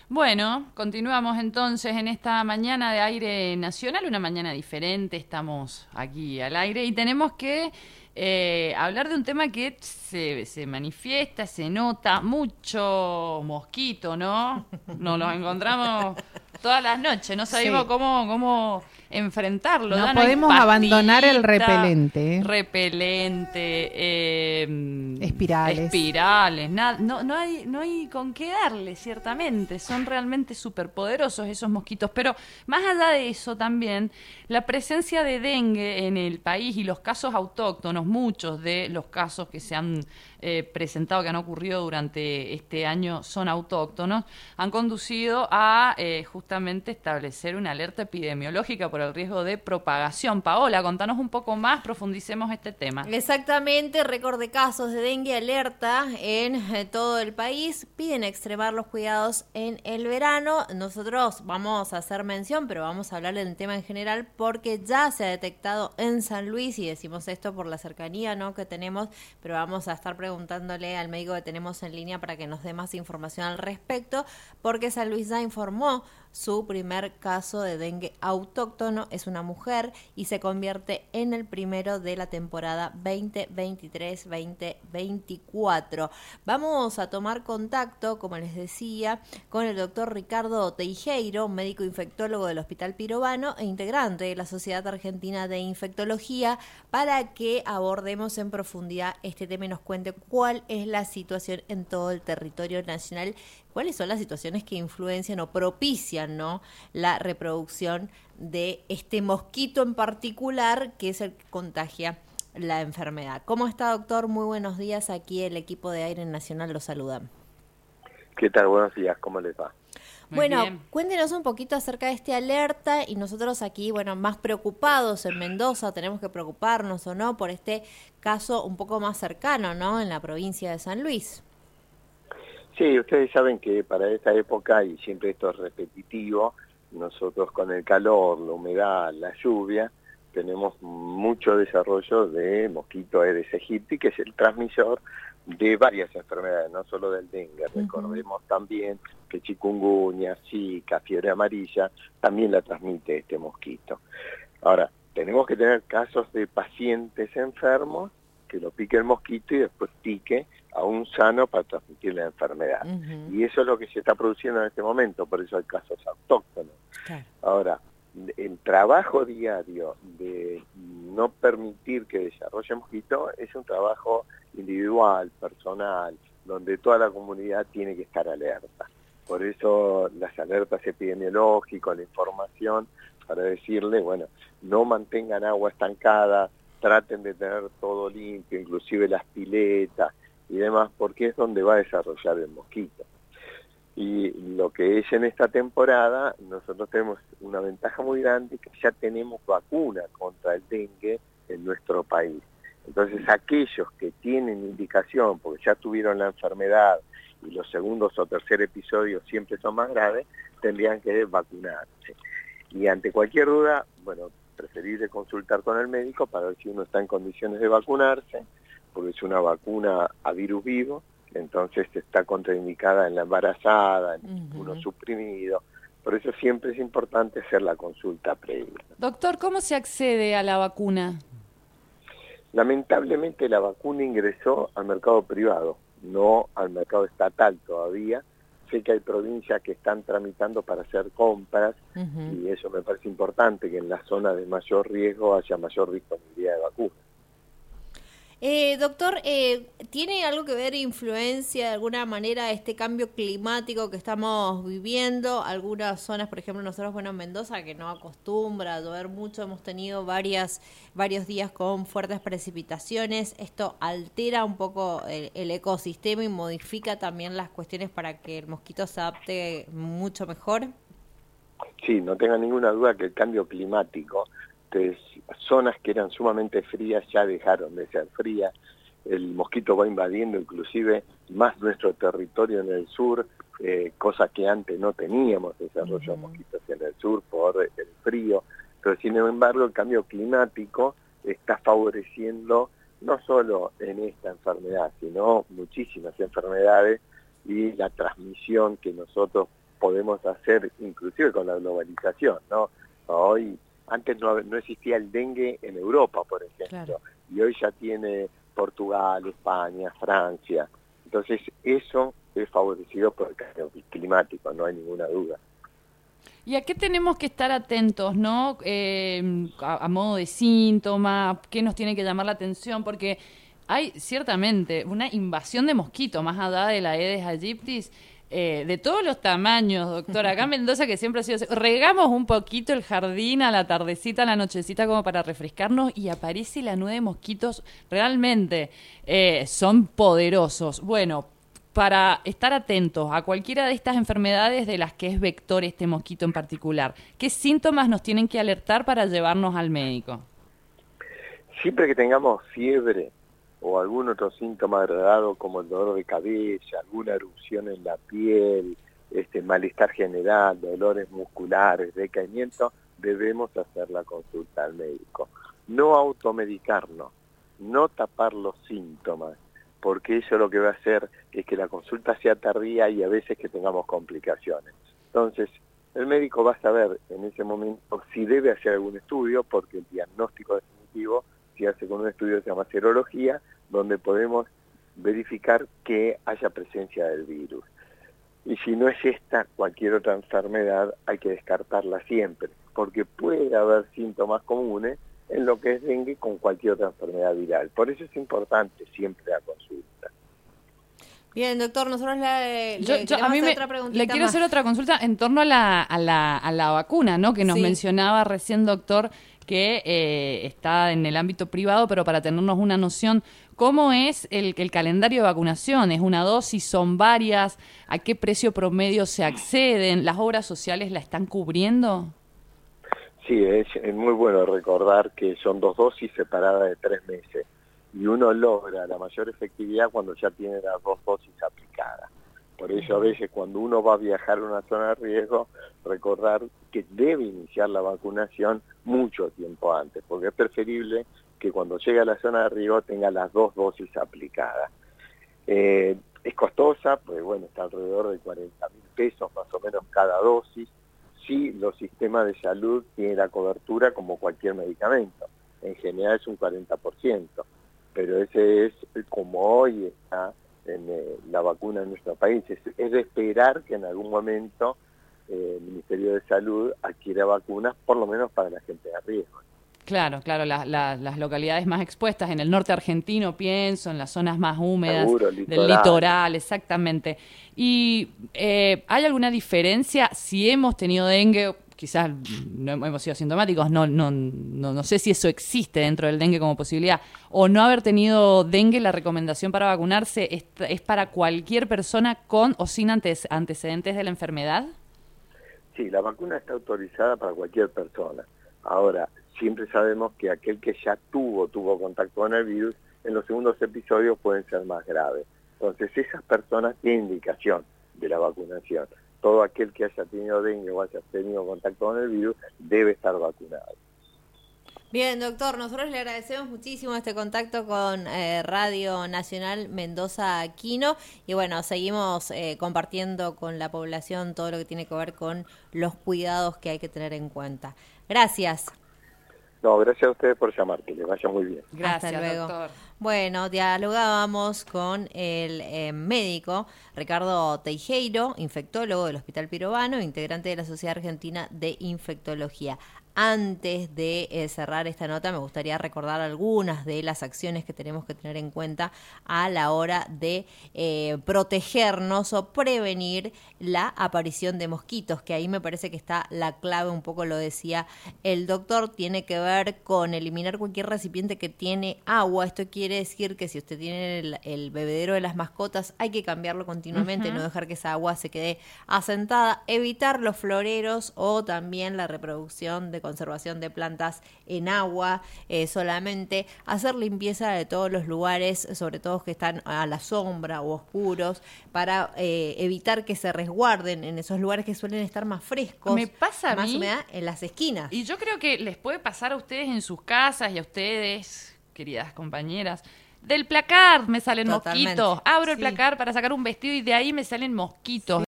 Bueno, continuamos entonces en esta mañana de aire nacional, una mañana diferente, estamos aquí al aire y tenemos que hablar de un tema que se manifiesta, se nota, mucho mosquito, ¿no? Nos los encontramos todas las noches, no sabemos Sí, cómo enfrentarlo, no ya no hay podemos abandonar el pastillita, repelente, ¿eh? repelente, Espirales. espirales, no hay con qué darle, ciertamente, son realmente superpoderosos esos mosquitos, pero más allá de eso también, la presencia de dengue en el país y los casos autóctonos, muchos de los casos que se han presentado, que han ocurrido durante este año, son autóctonos, han conducido a justamente establecer una alerta epidemiológica por el riesgo de propagación. Paola, contanos un poco más, profundicemos este tema. Exactamente, récord de casos de dengue alerta en todo el país. Piden extremar los cuidados en el verano. Nosotros vamos a hacer mención, pero vamos a hablar del tema en general porque ya se ha detectado en San Luis, y decimos esto por la cercanía, ¿no?, que tenemos, pero vamos a estar preguntándole al médico que tenemos en línea para que nos dé más información al respecto, porque San Luis ya informó su primer caso de dengue autóctono. Es una mujer y se convierte en el primero de la temporada 2023-2024. Vamos a tomar contacto, como les decía, con el doctor Ricardo Teijeiro, médico infectólogo del Hospital Pirovano e integrante de la Sociedad Argentina de Infectología, para que abordemos en profundidad este tema y nos cuente cuál es la situación en todo el territorio nacional, cuáles son las situaciones que influencian o propician, ¿no?, la reproducción de este mosquito en particular, que es el que contagia la enfermedad. ¿Cómo está, doctor? Muy buenos días. Aquí el equipo de Aire Nacional lo saluda. ¿Qué tal? Buenos días, ¿cómo les va? Muy Bueno, bien. cuéntenos un poquito acerca de este alerta, y nosotros aquí, bueno, más preocupados en Mendoza, tenemos que preocuparnos o no por este caso un poco más cercano, ¿no?, en la provincia de San Luis. Sí, ustedes saben que para esta época, y siempre esto es repetitivo, nosotros con el calor, la humedad, la lluvia, tenemos mucho desarrollo de mosquito Aedes aegypti, que es el transmisor de varias enfermedades, no solo del dengue. Uh-huh. Recordemos también que chikungunya, zika, fiebre amarilla, también la transmite este mosquito. Ahora, tenemos que tener casos de pacientes enfermos que lo pique el mosquito y después pique a un sano para transmitir la enfermedad. Uh-huh. Y eso es lo que se está produciendo en este momento, por eso hay casos autóctonos. Claro. Ahora, el trabajo diario de no permitir que desarrolle mosquito es un trabajo individual, personal, donde toda la comunidad tiene que estar alerta. Por eso las alertas epidemiológicas, la información, para decirle, bueno, no mantengan agua estancada, traten de tener todo limpio, inclusive las piletas y demás, porque es donde va a desarrollar el mosquito. Y lo que es en esta temporada, nosotros tenemos una ventaja muy grande, que ya tenemos vacuna contra el dengue en nuestro país. Entonces aquellos que tienen indicación, porque ya tuvieron la enfermedad y los segundos o tercer episodios siempre son más graves, tendrían que vacunarse. Y ante cualquier duda, bueno, preferible consultar con el médico para ver si uno está en condiciones de vacunarse, porque es una vacuna a virus vivo, entonces está contraindicada en la embarazada, en el inmunosuprimido. Por eso siempre es importante hacer la consulta previa. Doctor, ¿cómo se accede a la vacuna? Lamentablemente la vacuna ingresó al mercado privado, no al mercado estatal todavía. Sé que hay provincias que están tramitando para hacer compras, Uh-huh. y eso me parece importante, que en las zonas de mayor riesgo haya mayor disponibilidad de vacunas. Doctor, ¿tiene algo que ver, influencia de alguna manera, este cambio climático que estamos viviendo? Algunas zonas, por ejemplo, nosotros, bueno, en Mendoza, que no acostumbra a llover mucho, hemos tenido varios días con fuertes precipitaciones. ¿Esto altera un poco el ecosistema y modifica también las cuestiones para que el mosquito se adapte mucho mejor? Sí, no tenga ninguna duda que el cambio climático, de zonas que eran sumamente frías ya dejaron de ser frías. El mosquito va invadiendo inclusive más nuestro territorio en el sur, cosa que antes no teníamos desarrollo de mosquitos en el sur por el frío, pero sin embargo el cambio climático está favoreciendo no solo en esta enfermedad, sino muchísimas enfermedades, y la transmisión que nosotros podemos hacer, inclusive con la globalización, ¿no? Hoy, antes no existía el dengue en Europa, por ejemplo, Claro. y hoy ya tiene Portugal, España, Francia. Entonces, eso es favorecido por el cambio climático, no hay ninguna duda. ¿Y a qué tenemos que estar atentos, no? A modo de síntoma, ¿qué nos tiene que llamar la atención? Porque hay ciertamente una invasión de mosquitos, más allá de la Aedes aegyptis, de todos los tamaños, doctora. Acá en Mendoza, que siempre ha sido así, regamos un poquito el jardín a la tardecita, a la nochecita, como para refrescarnos, y aparece la nube de mosquitos. Realmente son poderosos. Bueno, para estar atentos a cualquiera de estas enfermedades de las que es vector este mosquito en particular, ¿qué síntomas nos tienen que alertar para llevarnos al médico? Siempre que tengamos fiebre o algún otro síntoma agregado como el dolor de cabeza, alguna erupción en la piel, malestar general, dolores musculares, decaimiento, debemos hacer la consulta al médico. No automedicarnos, no tapar los síntomas, porque eso lo que va a hacer es que la consulta sea tardía y a veces que tengamos complicaciones. Entonces, el médico va a saber en ese momento si debe hacer algún estudio, porque el diagnóstico definitivo se hace con un estudio que se llama serología, donde podemos verificar que haya presencia del virus. Y si no es esta, cualquier otra enfermedad hay que descartarla siempre, porque puede haber síntomas comunes en lo que es dengue con cualquier otra enfermedad viral. Por eso es importante siempre la consulta. Bien, doctor, nosotros le quiero hacer otra consulta en torno a la vacuna, ¿no? Que nos mencionaba recién, doctor, que está en el ámbito privado, pero para tenernos una noción, ¿cómo es el calendario de vacunación? ¿Es una dosis? ¿Son varias? ¿A qué precio promedio se acceden? ¿Las obras sociales la están cubriendo? Sí, es muy bueno recordar que son 2 dosis separadas de 3 meses y uno logra la mayor efectividad cuando ya tiene las 2 dosis aplicadas. Por eso a veces cuando uno va a viajar a una zona de riesgo, recordar que debe iniciar la vacunación mucho tiempo antes, porque es preferible que cuando llegue a la zona de riesgo tenga las 2 dosis aplicadas. Es costosa, pues bueno, está alrededor de 40.000 pesos más o menos cada dosis. Sí, los sistemas de salud tienen la cobertura como cualquier medicamento. En general es un 40%, pero ese es como hoy está en la vacuna en nuestro país. Es de esperar que en algún momento el Ministerio de Salud adquiera vacunas, por lo menos para la gente de riesgo. Claro, las localidades más expuestas, en el norte argentino pienso, en las zonas más húmedas del litoral, exactamente. ¿Y hay alguna diferencia si hemos tenido dengue? Quizás no hemos sido asintomáticos, no sé si eso existe dentro del dengue como posibilidad, o no haber tenido dengue, la recomendación para vacunarse es para cualquier persona con o sin antecedentes de la enfermedad. Sí, la vacuna está autorizada para cualquier persona. Ahora, siempre sabemos que aquel que ya tuvo contacto con el virus, en los segundos episodios pueden ser más graves. Entonces, esas personas tienen indicación de la vacunación. Todo aquel que haya tenido dengue o haya tenido contacto con el virus debe estar vacunado. Bien, doctor, nosotros le agradecemos muchísimo este contacto con Radio Nacional Mendoza Quino y bueno, seguimos compartiendo con la población todo lo que tiene que ver con los cuidados que hay que tener en cuenta. Gracias. No, gracias a ustedes por llamar, que les vaya muy bien. Gracias, hasta luego. Doctor. Bueno, dialogábamos con el médico Ricardo Teijeiro, infectólogo del Hospital Pirovano, integrante de la Sociedad Argentina de Infectología. Antes de cerrar esta nota, me gustaría recordar algunas de las acciones que tenemos que tener en cuenta a la hora de protegernos o prevenir la aparición de mosquitos, que ahí me parece que está la clave, un poco lo decía el doctor, tiene que ver con eliminar cualquier recipiente que tiene agua. Esto quiere decir que si usted tiene el bebedero de las mascotas, hay que cambiarlo continuamente, no dejar que esa agua se quede asentada, evitar los floreros o también la reproducción de conservación de plantas en agua, solamente hacer limpieza de todos los lugares, sobre todo que están a la sombra o oscuros, para evitar que se resguarden en esos lugares que suelen estar más frescos, me pasa más a mí, humedad en las esquinas. Y yo creo que les puede pasar a ustedes en sus casas y a ustedes, queridas compañeras. Del placar me salen Totalmente. mosquitos. Abro el Sí. placar para sacar un vestido y de ahí me salen mosquitos.